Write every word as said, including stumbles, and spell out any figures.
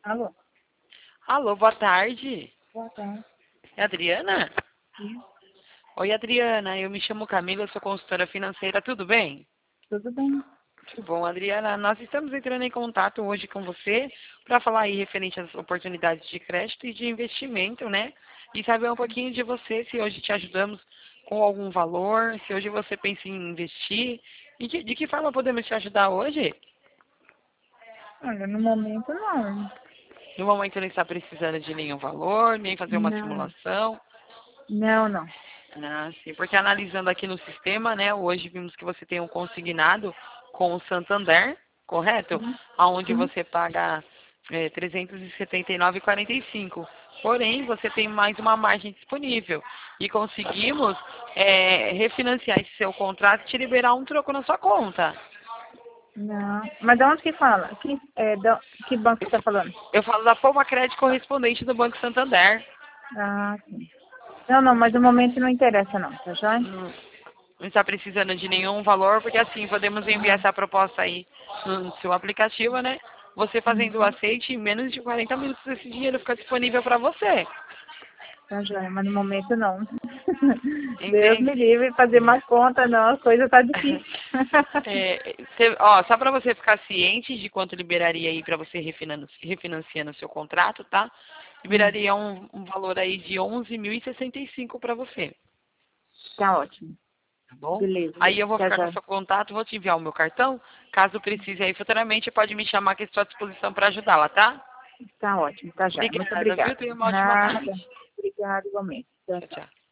Alô? Alô, boa tarde. Boa tarde. É a Adriana? Sim, Oi, Adriana. Eu me chamo Camila, eu sou consultora financeira. Tudo bem? tudo bem? Que bom, Adriana. Nós estamos entrando em contato hoje com você para falar aí referente às oportunidades de crédito e de investimento, né? E saber um pouquinho de você, se hoje te ajudamos com algum valor, se hoje você pensa em investir. E de, de que forma podemos te ajudar hoje? Olha, no momento não. No momento não está precisando de nenhum valor, nem fazer uma Não, simulação. não, não. Ah, sim, porque analisando aqui no sistema, né, hoje vimos que você tem um consignado com o Santander, correto? Sim, Aonde sim. você paga é, trezentos e setenta e nove vírgula quarenta e cinco. Porém, você tem mais uma margem disponível e conseguimos é, refinanciar esse seu contrato e te liberar um troco na sua conta. Não. Mas de onde que fala? Que, é, da- que banco você está falando? Eu falo da Forma Crédito correspondente do Banco Santander. Ah, sim. Não, não, mas no momento não interessa não, tá joia? Não, não está precisando de nenhum valor, porque assim podemos enviar Não. essa proposta aí no seu aplicativo, né? Você fazendo o Uhum. aceite, em menos de quarenta minutos esse dinheiro fica disponível para você. Tá joia, mas no momento não. Deus me Entende? livre fazer mais conta, não, a coisa tá difícil. É, cê- ó, só para você ficar ciente de quanto liberaria aí para você refinan- refinanciando o seu contrato, tá? Hum, Liberaria um, um valor aí de onze mil e sessenta e cinco para você. tá ótimo. Tá bom? Beleza. Aí eu vou Tá ficar com o joia. seu contato, vou te enviar o meu cartão. Caso precise aí futuramente, pode me chamar que estou à disposição para ajudá-la, tá? Tá ótimo, tá joia. Muito Obrigada, viu? obrigada. Tenha uma ótima Nada. tarde. Obrigada igualmente. Tchau, Tchau, tchau. tchau.